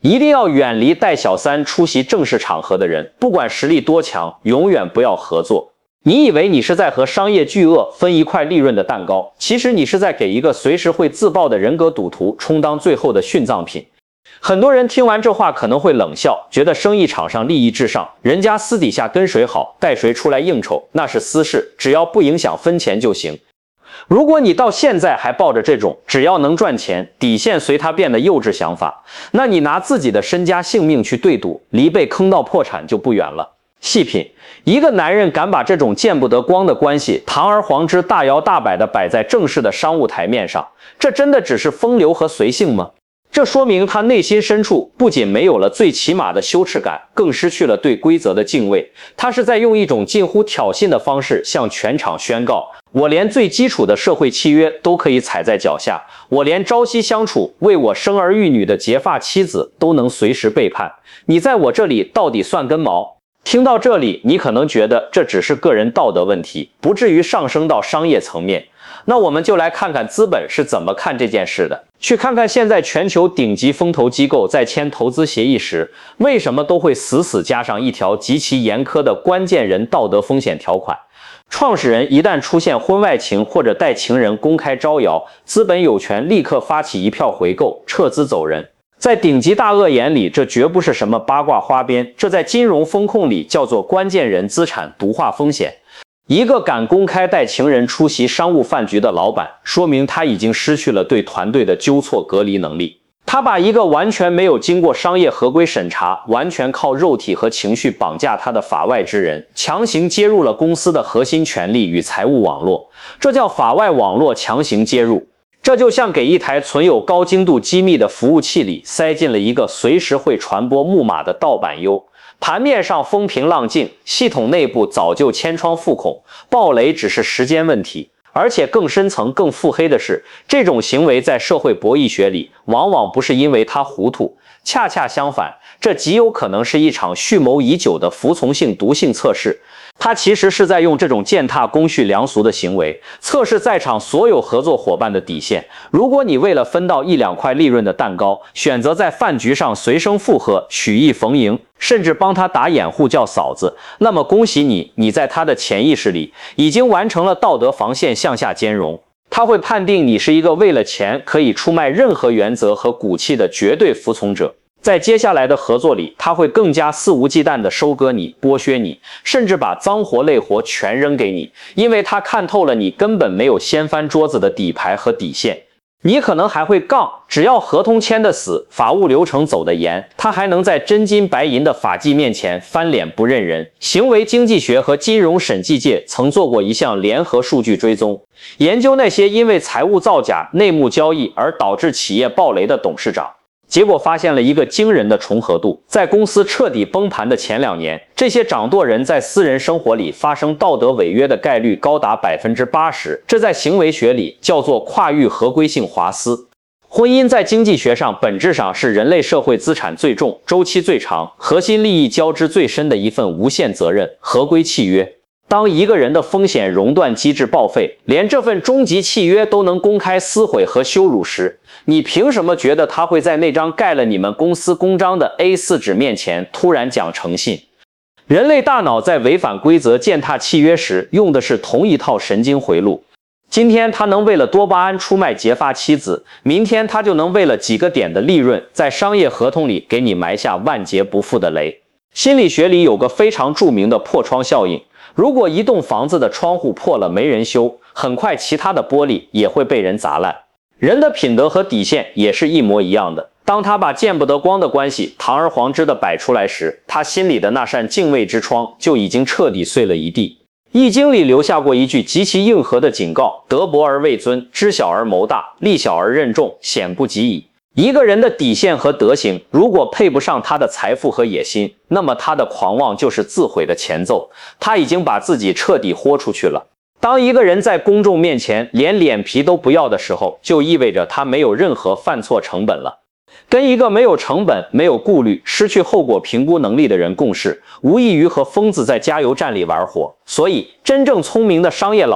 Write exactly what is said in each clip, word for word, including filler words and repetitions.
一定要远离带小三出席正式场合的人，不管实力多强，永远不要合作。你以为你是在和商业巨鳄分一块利润的蛋糕，其实你是在给一个随时会自爆的人格赌徒充当最后的殉葬品。很多人听完这话可能会冷笑，觉得生意场上利益至上，人家私底下跟谁好，带谁出来应酬，那是私事，只要不影响分钱就行。如果你到现在还抱着这种只要能赚钱，底线随他变的幼稚想法，那你拿自己的身家性命去对赌，离被坑到破产就不远了。细品，一个男人敢把这种见不得光的关系堂而皇之大摇大摆地摆在正式的商务台面上，这真的只是风流和随性吗？这说明他内心深处不仅没有了最起码的羞耻感，更失去了对规则的敬畏。他是在用一种近乎挑衅的方式向全场宣告，我连最基础的社会契约都可以踩在脚下，我连朝夕相处为我生儿育女的结发妻子都能随时背叛，你在我这里到底算根毛？听到这里，你可能觉得这只是个人道德问题，不至于上升到商业层面。那我们就来看看资本是怎么看这件事的，去看看现在全球顶级风投机构在签投资协议时，为什么都会死死加上一条极其严苛的关键人道德风险条款。创始人一旦出现婚外情或者带情人公开招摇，资本有权立刻发起一票回购，撤资走人。在顶级大鳄眼里，这绝不是什么八卦花边，这在金融风控里叫做关键人资产毒化风险。一个敢公开带情人出席商务饭局的老板，说明他已经失去了对团队的纠错隔离能力。他把一个完全没有经过商业合规审查，完全靠肉体和情绪绑架他的法外之人，强行接入了公司的核心权力与财务网络，这叫法外网络强行接入。这就像给一台存有高精度机密的服务器里塞进了一个随时会传播木马的盗版 U， 盘面上风平浪静，系统内部早就千疮复孔，爆雷只是时间问题。而且更深层、更腹黑的是，这种行为在社会博弈学里，往往不是因为他糊涂，恰恰相反，这极有可能是一场蓄谋已久的服从性毒性测试。他其实是在用这种践踏公序良俗的行为，测试在场所有合作伙伴的底线。如果你为了分到一两块利润的蛋糕，选择在饭局上随声附和、曲意逢迎，甚至帮他打掩护叫嫂子，那么恭喜你，你在他的潜意识里已经完成了道德防线向下兼容。他会判定你是一个为了钱可以出卖任何原则和骨气的绝对服从者。在接下来的合作里，他会更加肆无忌惮地收割你、剥削你，甚至把脏活累活全扔给你，因为他看透了你根本没有掀翻桌子的底牌和底线。你可能还会杠，只要合同签得死，法务流程走得严，他还能在真金白银的法纪面前翻脸不认人。行为经济学和金融审计界曾做过一项联合数据追踪，研究那些因为财务造假、内幕交易而导致企业暴雷的董事长。结果发现了一个惊人的重合度，在公司彻底崩盘的前两年，这些掌舵人在私人生活里发生道德违约的概率高达 百分之八十， 这在行为学里叫做跨域合规性滑丝。婚姻在经济学上本质上是人类社会资产最重、周期最长、核心利益交织最深的一份无限责任合规契约。当一个人的风险熔断机制报废，连这份终极契约都能公开撕毁和羞辱时，你凭什么觉得他会在那张盖了你们公司公章的 A 四 纸面前突然讲诚信？人类大脑在违反规则践踏契约时用的是同一套神经回路。今天他能为了多巴胺出卖结发妻子，明天他就能为了几个点的利润，在商业合同里给你埋下万劫不复的雷。心理学里有个非常著名的破窗效应，如果一栋房子的窗户破了没人修，很快其他的玻璃也会被人砸烂。人的品德和底线也是一模一样的，当他把见不得光的关系堂而皇之地摆出来时，他心里的那扇敬畏之窗就已经彻底碎了一地。易经里留下过一句极其硬核的警告：德薄而位尊，知小而谋大，力小而任重，险不及矣。一个人的底线和德行如果配不上他的财富和野心，那么他的狂妄就是自毁的前奏，他已经把自己彻底豁出去了。当一个人在公众面前连脸皮都不要的时候，就意味着他没有任何犯错成本了。跟一个没有成本、没有顾虑、失去后果评估能力的人共事，无异于和疯子在加油站里玩火。所以，真正聪明的商业老手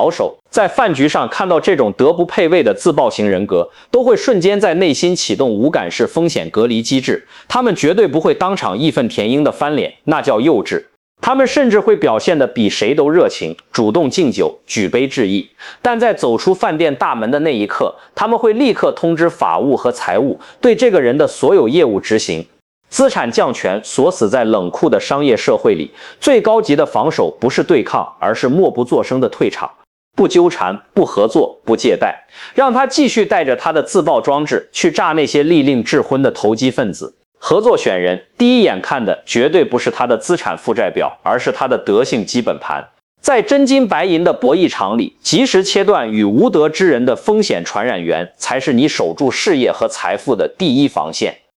在饭局上看到这种德不配位的自爆型人格，都会瞬间在内心启动无感式风险隔离机制，他们绝对不会当场义愤填膺的翻脸，那叫幼稚。他们甚至会表现得比谁都热情，主动敬酒，举杯致意。但在走出饭店大门的那一刻，他们会立刻通知法务和财务，对这个人的所有业务执行。资产降权锁死在冷酷的商业社会里，最高级的防守不是对抗，而是默不作声的退场。不纠缠，不合作，不借贷，让他继续带着他的自爆装置去炸那些利令智昏的投机分子。合作选人，第一眼看的绝对不是他的资产负债表，而是他的德性基本盘。在真金白银的博弈场里，及时切断与无德之人的风险传染源，才是你守住事业和财富的第一防线。